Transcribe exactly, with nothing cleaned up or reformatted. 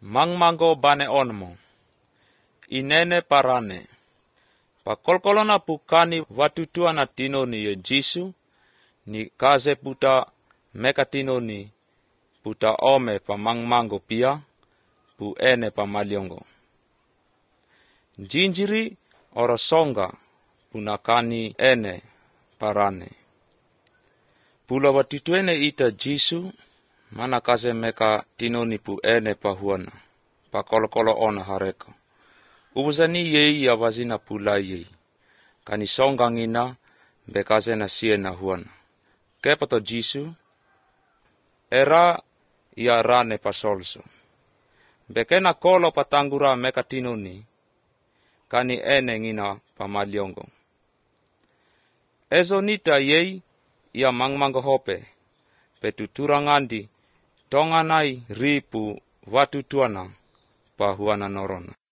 mangmango bane onmo, inene parane. Pakolkolona pukani watutuana tinoni ye Jisu, ni kaze puta meka tinoni puta ome pa mangmango pia, pu ene pa maliongo. Jinjiri ora songa punakani ene parane. Pula watutuene ita Jisu, mana kaze meka tinoni pu ene pa huana, pa kolokolo ona hareka. Ubuzani yei ya wazina pula yei, kani songa ngina bekaze na sie na huana. Kepato Jisu, era ia rane pasolso. Bekena kolo patangura meka tinoni, kani ene ngina pamaliongo. Ezo nita yei ia mangmango hope, petuturangandi tonganai ripu watutuana pahuana norona.